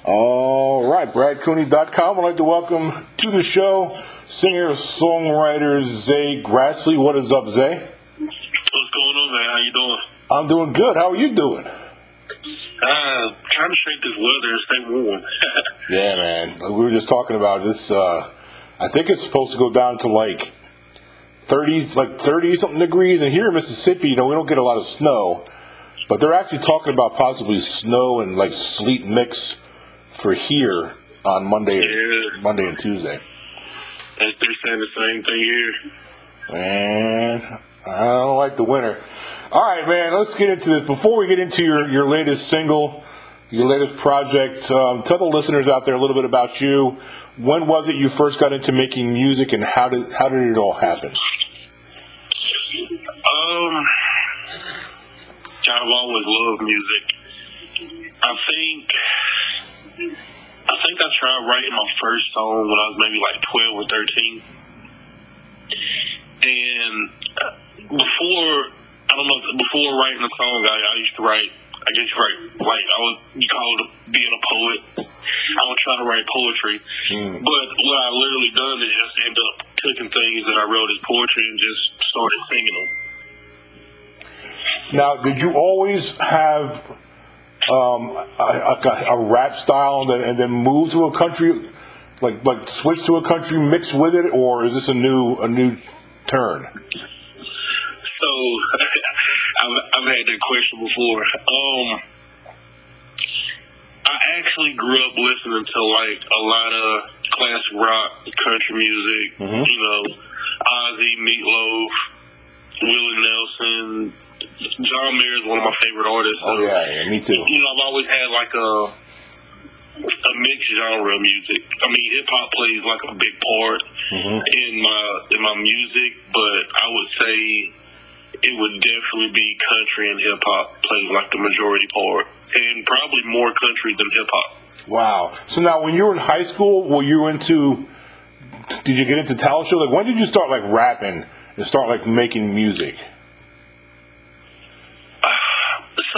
All right, BradCooney.com. I'd like to welcome to the show singer-songwriter Zay Grassley. What is up, Zay? What's going on, man? How you doing? I'm doing good. How are you doing? Trying to shake this weather and stay warm. Yeah, man. We were just talking about this. I think it's supposed to go down to like 30-something degrees. And here in Mississippi, we don't get a lot of snow. But they're actually talking about possibly snow and like sleet mix for here on Monday and Tuesday. They're saying the same thing here. Man, I don't like the winter. All right, man, let's get into this. Before we get into your latest single, your latest project, tell the listeners out there a little bit about you. When was it you first got into making music, and how did it all happen? I've always loved music. I think I tried writing my first song when I was maybe like 12 or 13. And before writing a song, I used to write, you call it being a poet. I would try to write poetry. But what I literally done is just ended up taking things that I wrote as poetry and just started singing them. Now, did you always have a rap style and then move to a country, like switch to a country mix with it, or is this a new turn? So I've had that question before. I actually grew up listening to like a lot of classic rock, country music. Ozzy, Meatloaf, Willie Nelson. John Mayer is one of my favorite artists. So, yeah, me too. I've always had like a mixed genre of music. I mean, hip hop plays like a big part in my music, but I would say it would definitely be country and hip hop plays like the majority part, and probably more country than hip hop. Wow. So now, when you were in high school, did you get into talent shows? Like, when did you start like rapping and start like making music? So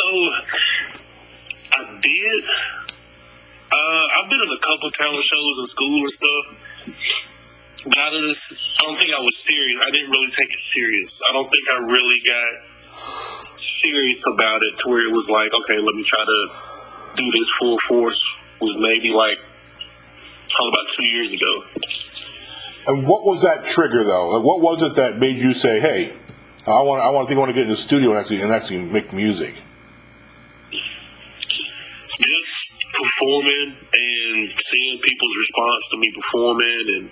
I did. I've been in a couple of talent shows in school and stuff. But I don't think I was serious. I didn't really take it serious. I don't think I really got serious about it to where it was like, okay, let me try to do this full force. It was maybe like probably about 2 years ago. And what was that trigger though? Like, what was it that made you say, "Hey, I want to get in the studio and actually make music"? Just performing and seeing people's response to me performing, and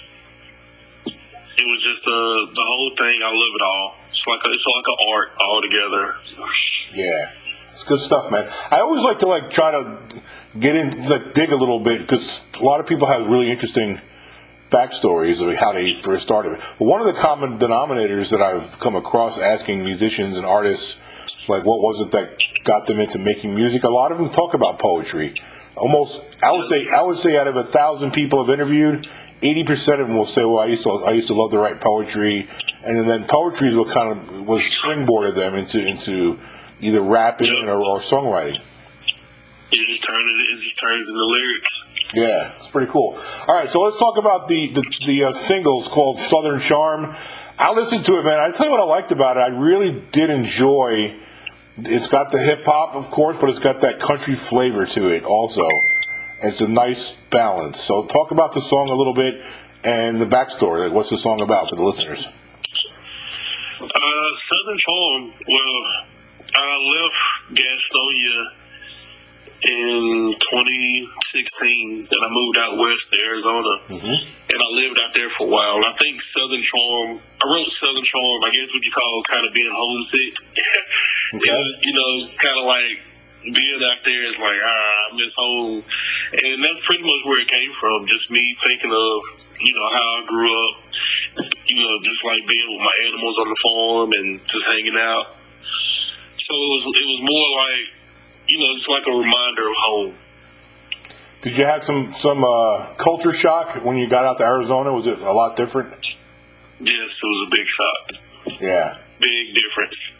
it was just the whole thing. I love it all. It's like an art altogether. Yeah, it's good stuff, man. I always like to try to get in, dig a little bit, because a lot of people have really interesting backstories of how they first started. But one of the common denominators that I've come across asking musicians and artists, like, what was it that got them into making music? A lot of them talk about poetry. Almost, I would say out of 1,000 people I've interviewed, 80% of them will say, "Well, I used to love to write poetry," and then poetry is what kind of was springboarded them into either rapping or songwriting. It just turns into lyrics. Yeah, it's pretty cool. All right, so let's talk about the singles called Southern Charm. I listened to it, man. I tell you what I liked about it. I really did enjoy. It's got the hip hop, of course, but it's got that country flavor to it also. It's a nice balance. So talk about the song a little bit and the backstory. Like, what's the song about for the listeners? Southern Charm. Well, I left Gastonia in 2016, and I moved out west to Arizona, and I lived out there for a while. And I think Southern Charm, I wrote Southern Charm, I guess what you call kind of being homesick. Okay. Kind of like being out there is like, I miss home. And that's pretty much where it came from, just me thinking of, how I grew up, just like being with my animals on the farm and just hanging out. So it was more like, it's like a reminder of home. Did you have some culture shock when you got out to Arizona? Was it a lot different? Yes, it was a big shock. Yeah. Big difference.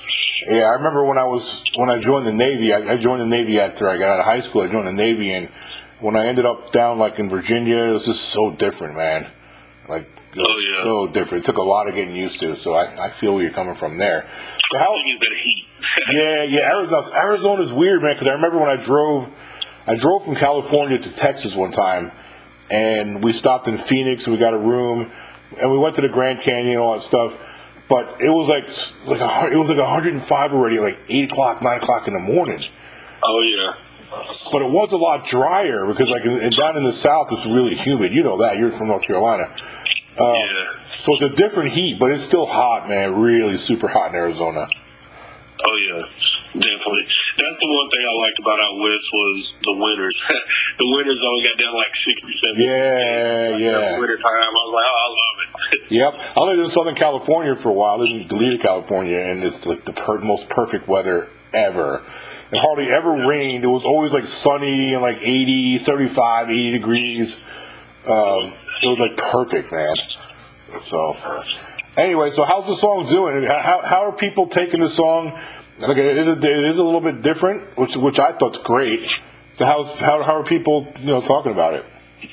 Yeah, I remember when I joined the Navy. I joined the Navy after I got out of high school. I joined the Navy, and when I ended up down like in Virginia, it was just so different, man. Like, so different. It took a lot of getting used to. So I feel where you're coming from there. So how? That heat. Arizona's weird, man. Because I remember when I drove from California to Texas one time, and we stopped in Phoenix, and we got a room, and we went to the Grand Canyon and all that stuff. But it was like 105 already, like 8 o'clock, 9 o'clock in the morning. Oh yeah. But it was a lot drier because, like, down in the South, it's really humid. You know that. You're from North Carolina. So it's a different heat, but it's still hot, man. Really super hot in Arizona. Oh yeah, definitely. That's the one thing I liked about out west was the winters. The winters only got down like 67. Yeah. Winter time, I was like, oh, I love it. Yep. I lived in Southern California for a while. I lived in Goleta, California, and it's like the most perfect weather ever. It hardly ever rained. It was always like sunny and like 80, 75, 80 degrees. It was like perfect, man. So, anyway, so how's the song doing? How are people taking the song? Like, it is a little bit different, which I thought's great. So how are people talking about it?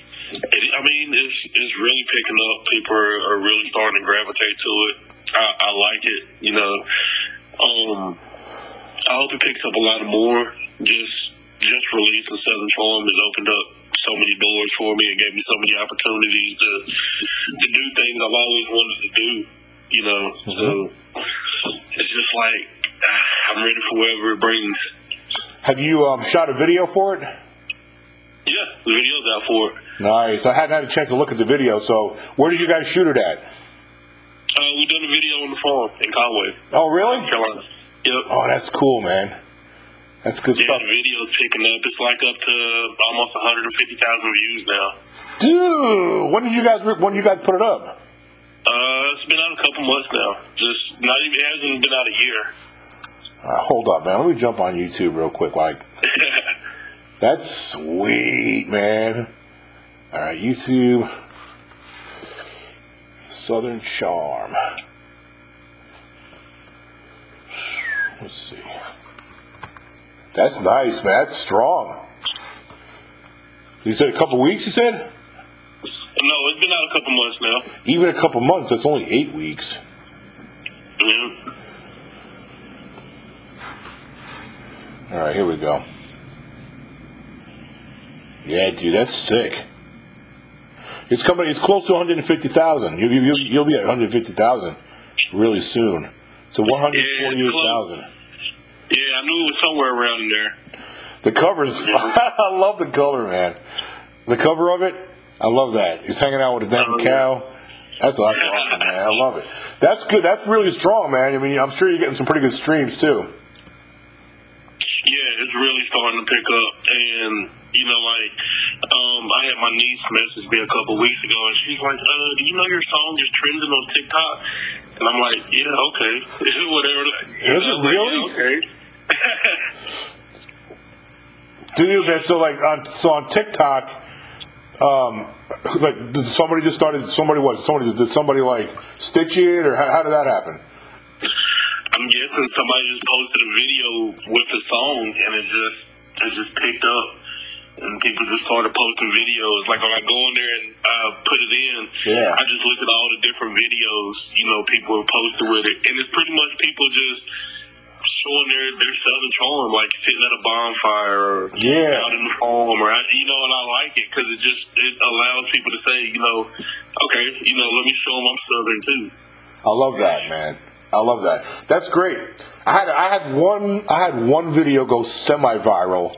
It's really picking up. People are really starting to gravitate to it. I like it. I hope it picks up a lot more. Just releasing Southern Charm has opened up so many doors for me and gave me so many opportunities to do things I've always wanted to do. So it's just like I'm ready for whatever it brings. Have you shot a video for it? Yeah, the video's out for it. Nice. I hadn't had a chance to look at the video. So where did you guys shoot it at? We done a video on the farm in Conway. Oh, really? North Carolina. Yep. Oh, that's cool, man. That's good stuff. The video's picking up. It's like up to almost 150,000 views now. Dude, when did you guys put it up? It's been out a couple months now. It hasn't been out a year. Hold up, man. Let me jump on YouTube real quick. That's sweet, man. All right, YouTube. Southern Charm. Let's see. That's nice, man. That's strong. You said a couple weeks, you said? No, it's been out a couple months now. Even a couple months, that's only 8 weeks. Yeah. All right, here we go. Yeah, dude, that's sick. It's close to 150,000. You'll be at 150,000 really soon. So 148,000. Yeah, I knew it was somewhere around in there. The cover's, I love the cover, man. The cover of it, I love that. He's hanging out with a damn cow. That's awesome, man. I love it. That's good. That's really strong, man. I mean, I'm sure you're getting some pretty good streams, too. Yeah, it's really starting to pick up. And, I had my niece message me a couple weeks ago, and she's like, do you know your song is trending on TikTok? And I'm like, yeah, okay. Whatever. Is it really? Yeah, okay. Dude, man, so on TikTok, did somebody like stitch it, or how did that happen? I'm guessing somebody just posted a video with the song, and it just picked up, and people just started posting videos. Like when I go in there and put it in, I just look at all the different videos people have posted with it, and it's pretty much people just showing their Southern charm, like sitting at a bonfire or out in the farm, or and I like it because it allows people to say, okay, let me show them I'm Southern too. I love that, man. I love that. That's great. I had one video go semi-viral.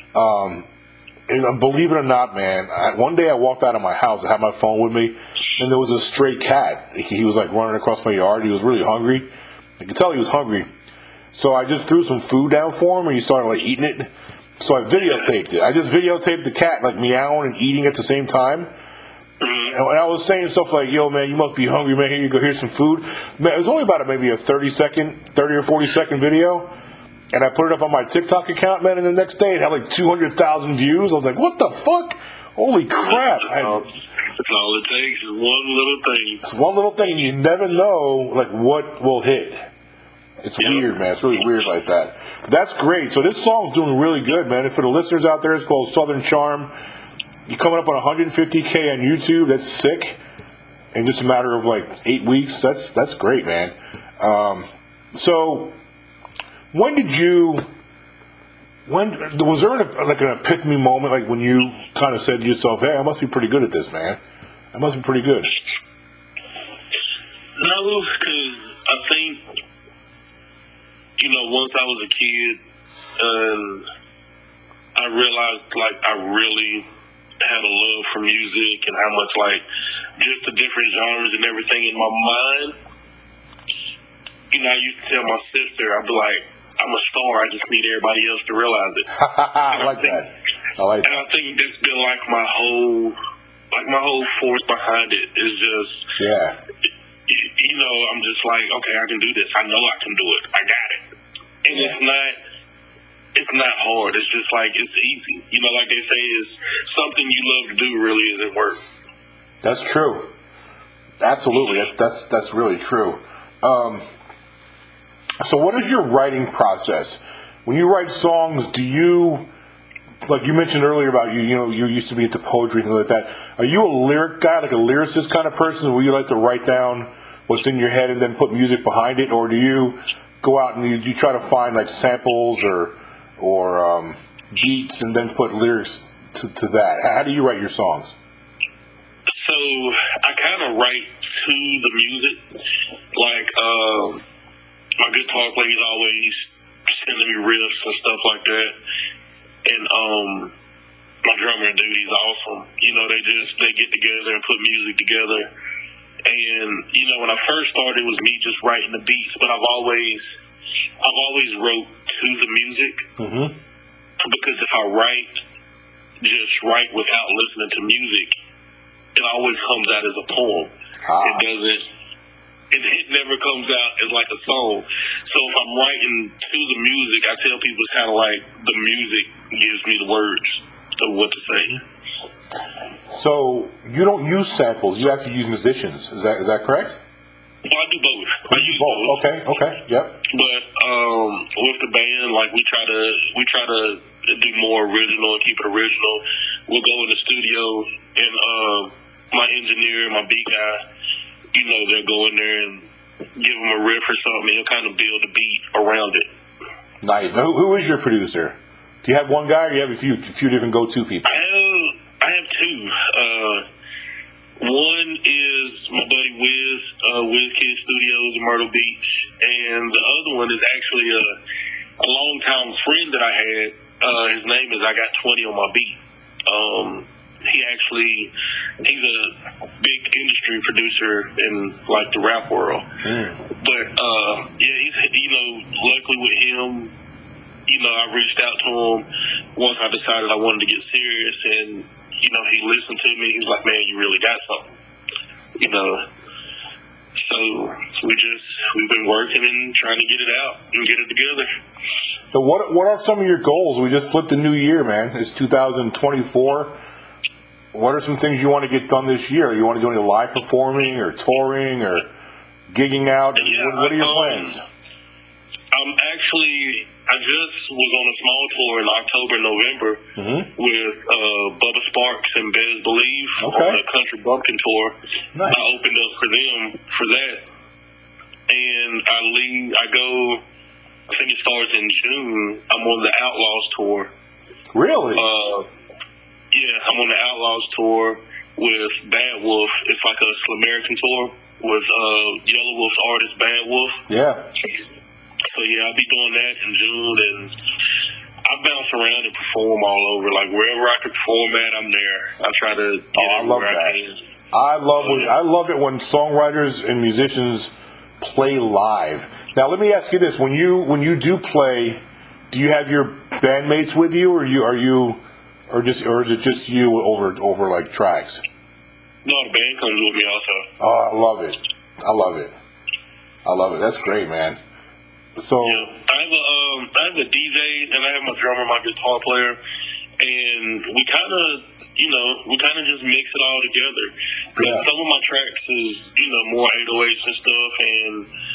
And believe it or not, man, one day I walked out of my house. I had my phone with me, and there was a stray cat. He was like running across my yard. He was really hungry. I could tell he was hungry. So I just threw some food down for him, and he started like eating it. So I videotaped it. I just videotaped the cat like meowing and eating at the same time. And I was saying stuff like, yo, man, you must be hungry, man. Here you go. Here's some food. Man, it was only about maybe a 30 or 40 second video. And I put it up on my TikTok account, man, and the next day it had like 200,000 views. I was like, what the fuck? Holy crap. That's all it takes is one little thing. It's one little thing, and you never know, like, what will hit. It's weird, man. It's really weird like that. But that's great. So this song's doing really good, man. And for the listeners out there, it's called Southern Charm. You're coming up on 150K on YouTube. That's sick. In just a matter of like 8 weeks. That's great, man. So when was there an epiphany moment, like when you kind of said to yourself, hey, I must be pretty good at this, man. I must be pretty good. No, because I think, once I was a kid, I realized, like, I really had a love for music and how much, like, just the different genres and everything in my mind. I used to tell my sister, I'd be like, I'm a star, I just need everybody else to realize it. I like that. And I think that's been, like, my whole force behind it is just, yeah. I'm just like, okay, I can do this. I know I can do it. I got it. And it's not hard. It's just like, it's easy. Like they say, is something you love to do really isn't work. That's true. Absolutely. That's really true. So what is your writing process? When you write songs, do you, like you mentioned earlier about you used to be into poetry, things like that. Are you a lyric guy, like a lyricist kind of person, where you like to write down what's in your head and then put music behind it? Or do you go out and you try to find like samples or beats and then put lyrics to that? How do you write your songs? So I kind of write to the music. Like, my guitar player is always sending me riffs and stuff like that. And my drummer dude, he's awesome. They get together and put music together. And when I first started, it was me just writing the beats. But I've always wrote to the music. Mm-hmm. Because if I write without listening to music, it always comes out as a poem. It doesn't. It never comes out as like a song. So if I'm writing to the music, I tell people it's kind of like the music gives me the words of what to say. So you don't use samples; you actually use musicians. Is that correct? Well, I do both. I use both. Okay, yep. But with the band, like we try to do more original and keep it original. We'll go in the studio and my engineer, my beat guy, they'll go in there and give him a riff or something. He'll kind of build a beat around it. Nice. Now, who is your producer? Do you have one guy, or do you have a few different go-to people? I have two. One is my buddy Wiz, WizKid Studios in Myrtle Beach, and the other one is actually a longtime friend that I had. His name is I Got 20 on my beat. He's a big industry producer in like the rap world. But he's luckily with him, I reached out to him once I decided I wanted to get serious, and he listened to me. He was like, "Man, you really got something," So we've been working and trying to get it out and get it together. So what are some of your goals? We just flipped a new year, man. It's 2024. What are some things you want to get done this year? You want to do any live performing or touring or gigging out? Yeah, what are your plans? I just was on a small tour in October, November with Bubba Sparks and Bez Believe on a country bumpkin tour. Nice. I opened up for them for that. And I go, I think it starts in June. I'm on the Outlaws tour. Really? Yeah, I'm on the Outlaws tour with Bad Wolf. It's like a Slumerican tour with Yellow Wolf's artist Bad Wolf. Yeah. So yeah, I'll be doing that in June, and I bounce around and perform all over. Like wherever I can perform at, I'm there. I try to get everywhere I can. I love it when songwriters and musicians play live. Now let me ask you this: when you do play, do you have your bandmates with you, or is it just you over like tracks? No, the band comes with me also. Oh, I love it. That's great, man. So yeah, I have a DJ and I have my drummer, my guitar player, and we kind of just mix it all together. Because some of my tracks is more 808s and stuff, and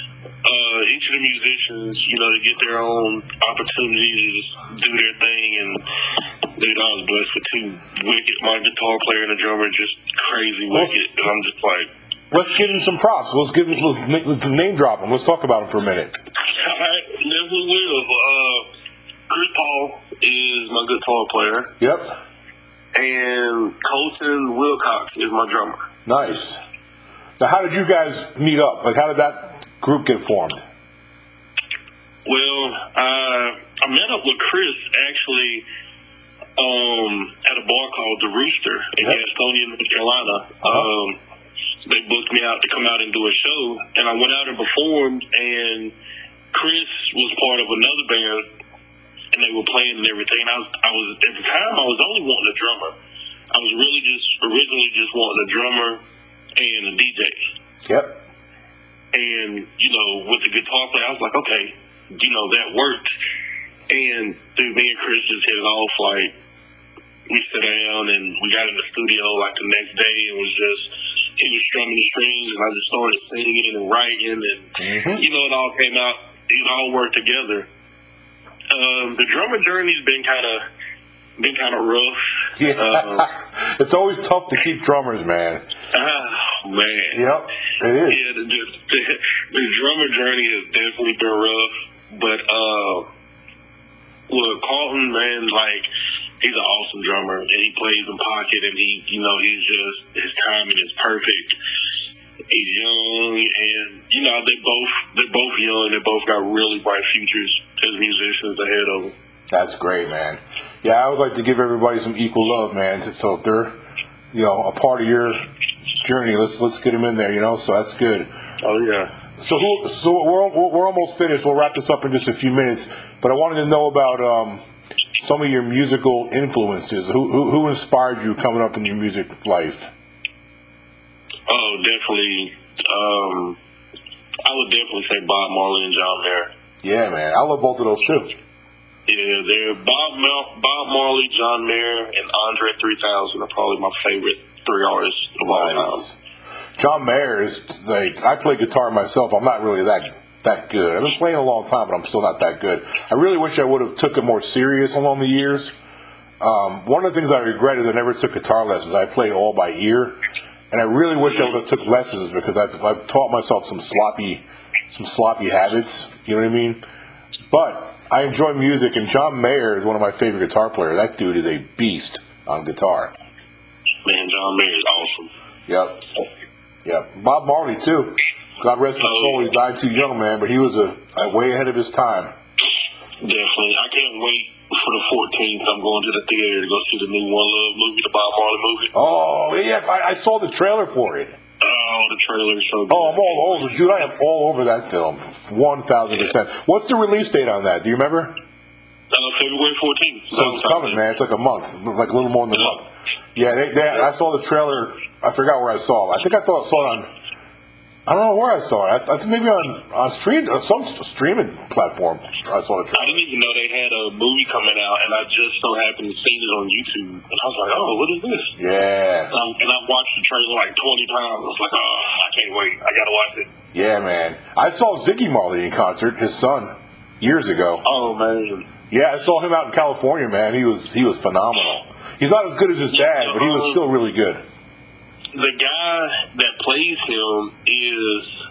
each of the musicians, they get their own opportunity to just do their thing. And dude, I was blessed with two wicked. My guitar player and the drummer just crazy wicked, and I'm just like, let's give him some props. Let's name drop him. Let's talk about him for a minute. I definitely will. Chris Paul is my guitar player. Yep. And Colton Wilcox is my drummer. Nice. Now, how did you guys meet up? Like, how did that group get formed? Well, I met up with Chris actually at a bar called The Rooster in Gastonia, North Carolina. They booked me out to come out and do a show, and I went out and performed, and Chris was part of another band, and they were playing and everything. And I was at the time I was only wanting a drummer. I was really originally just wanting a drummer and a DJ. Yep. And with the guitar player, I was like, okay, that worked. And dude, me and Chris just hit it off. Like, we sat down and we got in the studio like the next day. It was just, he was strumming the strings and I just started singing and writing, and it all came out. It all worked together. The drummer journey's been kind of rough. Yeah. It's always tough to keep drummers, man. Oh man. Yep, it is. Yeah, the drummer journey has definitely been rough, but Carlton, man, like, he's an awesome drummer, and he plays in pocket, and he's just, his timing is perfect. He's young, and they're both young. They both got really bright futures as musicians ahead of them. That's great, man. Yeah, I would like to give everybody some equal love, man. So if they're, a part of your journey, let's get them in there. So that's good. Oh yeah. So we're almost finished. We'll wrap this up in just a few minutes. But I wanted to know about some of your musical influences. Who inspired you coming up in your music life? Oh, definitely. I would definitely say Bob Marley and John Mayer. Yeah, man. I love both of those too. Yeah, they're Bob Marley, John Mayer, and Andre 3000 are probably my favorite three artists of all time. John Mayer is like, I play guitar myself. I'm not really that good. I've been playing a long time, but I'm still not that good. I really wish I would have took it more serious along the years. One of the things I regret is I never took guitar lessons. I play all by ear, and I really wish I would have took lessons because I've taught myself some sloppy habits. You know what I mean? But I enjoy music, and John Mayer is one of my favorite guitar players. That dude is a beast on guitar. Man, John Mayer is awesome. Yep. Bob Marley, too. God rest his soul. He died too young, man, but he was way ahead of his time. Definitely. I can't wait for the 14th. I'm going to the theater to go see the new One Love movie, the Bob Marley movie. Oh, yeah. I saw the trailer for it. Oh, the trailer's so good. Oh, I'm all over. Dude, I am all over that film. 1,000%. What's the release date on that? Do you remember? February 14th. So it's coming, man. It's like a month. Like a little more than a month. Yeah, I saw the trailer. I forgot where I saw it. I think I saw it on, I don't know where I saw it. I think maybe on some streaming platform. I saw the trailer. I didn't even know they had a movie coming out, and I just so happened to see it on YouTube. And I was like, oh, what is this? Yeah. And I watched the trailer like 20 times. I was like, oh, I can't wait. I got to watch it. Yeah, man. I saw Ziggy Marley in concert, his son, years ago. Oh, man. Yeah, I saw him out in California, man. He was phenomenal. He's not as good as his dad, but he was still really good. The guy that plays him is,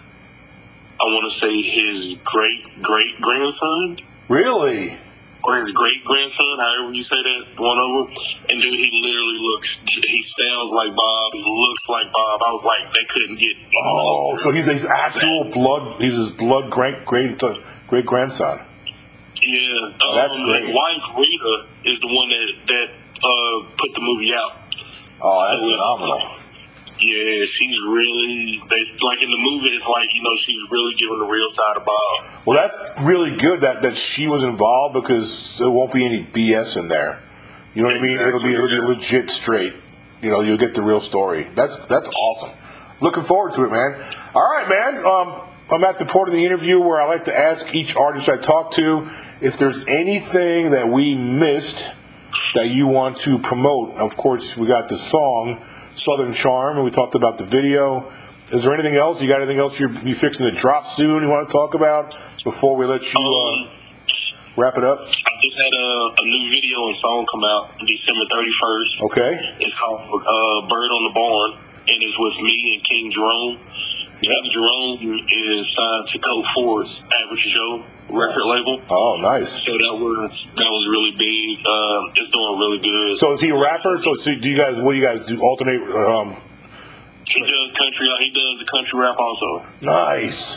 I want to say, his great-great-grandson. Really? Or his great-grandson, however you say that, one of them. And dude, he literally he sounds like Bob, he looks like Bob. I was like, they couldn't get any closer. So he's his actual blood, he's his blood great-grandson. Yeah. That's great. His wife, Rita, is the one that put the movie out. Oh, that's phenomenal. Yeah, she's really, like in the movie, it's like, she's really giving the real side of Bob. Well, that's really good that she was involved because there won't be any BS in there. You know what I mean? It'll be legit straight. You'll get the real story. That's awesome. Looking forward to it, man. All right, man. I'm at the point of the interview where I like to ask each artist I talk to if there's anything that we missed that you want to promote. Of course, we got the song Southern Charm, and we talked about the video. Is there anything else? You got anything else you fixing to drop soon you want to talk about before we let you wrap it up? I just had a new video and song come out on December 31st. Okay. It's called Bird on the Barn, and it's with me and King Jerome. King Jerome is signed to Code 4's Average Joe record label. Oh, nice. So that was really big. It's doing really good. So is he a rapper? So do you guys? What do you guys do? Alternate? He does country. He does the country rap also. Nice.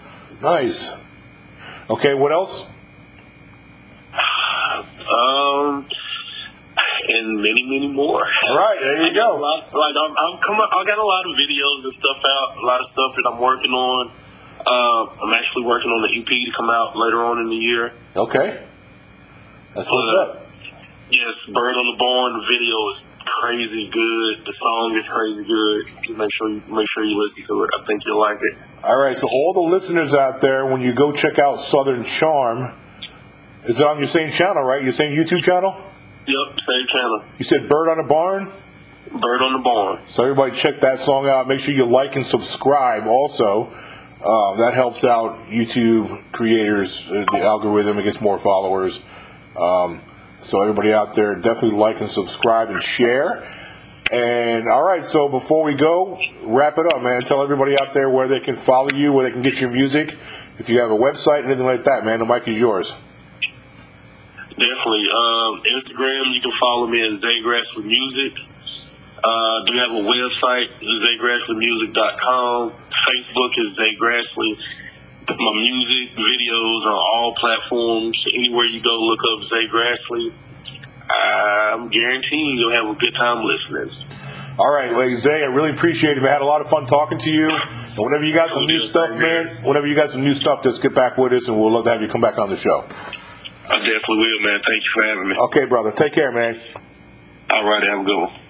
Okay, what else? And many more. All right, there you go. I got a lot of videos and stuff out. A lot of stuff that I'm working on. I'm actually working on the EP to come out later on in the year. Okay. That's what's up. Yes, Bird on the Barn. The video is crazy good. The song is crazy good. Make sure you listen to it. I think you'll like it. All right. So all the listeners out there, when you go check out Southern Charm, is it on your same channel, right? Your same YouTube channel? Yep, same channel. You said Bird on the Barn? Bird on the Barn. So everybody check that song out. Make sure you like and subscribe also. That helps out YouTube creators, the algorithm. It gets more followers. So everybody out there, definitely like and subscribe and share. And all right, so before we go, wrap it up, man. Tell everybody out there where they can follow you, where they can get your music. If you have a website, anything like that, man, the mic is yours. Definitely. Instagram, you can follow me at Zay Grassley Music. Do have a website, ZayGrassleyMusic.com. Facebook is Zay Grassley. My music videos on all platforms. Anywhere you go, look up Zay Grassley. I'm guaranteeing you'll have a good time listening. All right, well, Zay, I really appreciate it, man. I had a lot of fun talking to you. And whenever you got some new stuff, man, just get back with us, and we'll love to have you come back on the show. I definitely will, man. Thank you for having me. Okay, brother. Take care, man. All right, have a good one.